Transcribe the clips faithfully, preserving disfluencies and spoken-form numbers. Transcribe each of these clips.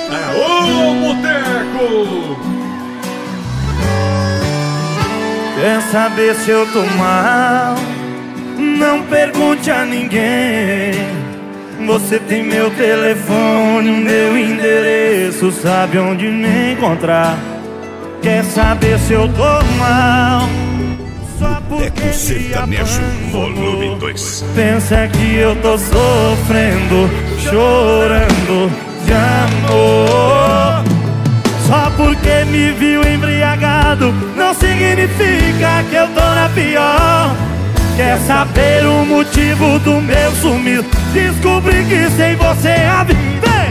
Ô, boteco! Quer saber se eu tô mal? Não pergunte a ninguém. Você tem meu telefone, meu endereço, sabe onde me encontrar. Quer saber se eu tô mal? Só porque Boteco Sertanejo, volume dois. Pensa que eu tô sofrendo, chorando de amor. Só porque me viu embriagado não significa que eu tô na pior. Quer saber o motivo do meu sumiço? Descobri que sem você a vida. Vem!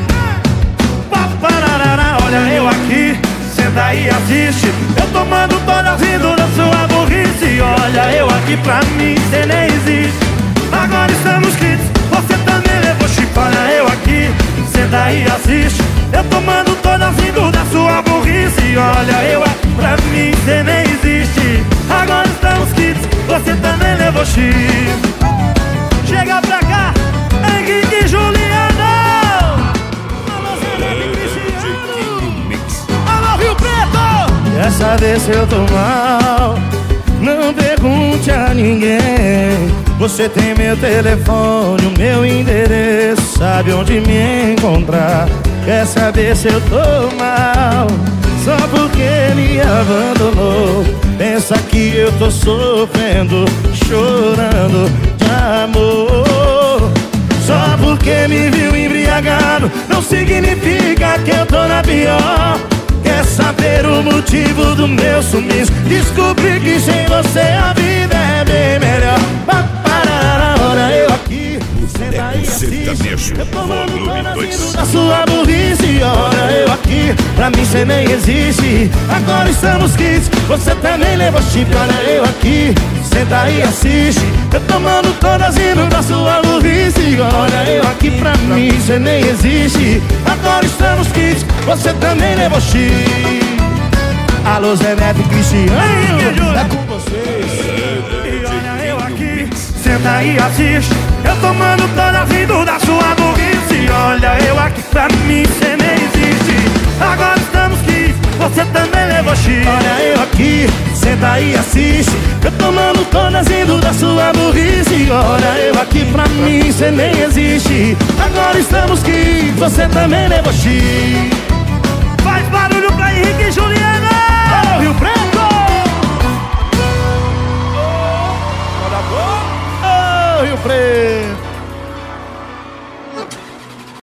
Papararara, olha eu aqui, senta e assiste. Eu tomando toda rindo da sua burrice. Olha eu aqui, pra mim cê nem existe. Agora estamos quites, você também levou chip. Olha eu aqui, senta e assiste. Eu tomando toda rindo da sua burrice. Olha eu aqui, pra mim cê nem existe. Agora estamos quites, você também levou chip. Chega pra cá, Henrique e Juliano. Alô, Zé Cristiano. Alô, Rio Preto. Quer saber se eu tô mal? Não pergunte a ninguém. Você tem meu telefone, o meu endereço, sabe onde me encontrar. Quer saber se eu tô mal? Só porque me abandonou. Pensa que eu tô sofrendo, chorando de amor. Só porque me viu embriagado não significa que eu tô na pior. Quer saber o motivo do meu sumiço? Descobri que sem você a vida é bem melhor. Paparara, olha eu aqui, senta aí, assiste. Eu tomando toda rindo da sua burrice. Olha eu aqui, pra mim cê nem existe. Agora estamos quites, você também levou chip. Olha eu aqui, senta aí, assiste. Eu tomando todas rindo da sua burrice. Olha eu aqui, pra mim cê nem existe. Agora estamos quites, você também levou chip. Alô, Zé Neto e Cristiano, é com vocês. E olha eu aqui, senta e assiste. Eu tomando toda rindo da sua burrice. Olha eu aqui, pra mim cê nem existe. Agora estamos quites, você também levou chip. Olha eu aqui, senta e assiste. Eu tomando todas rindo da sua burrice. Olha eu aqui, pra mim cê nem existe. Agora estamos quites, você também levou chip. Faz barulho pra Henrique e Juliano.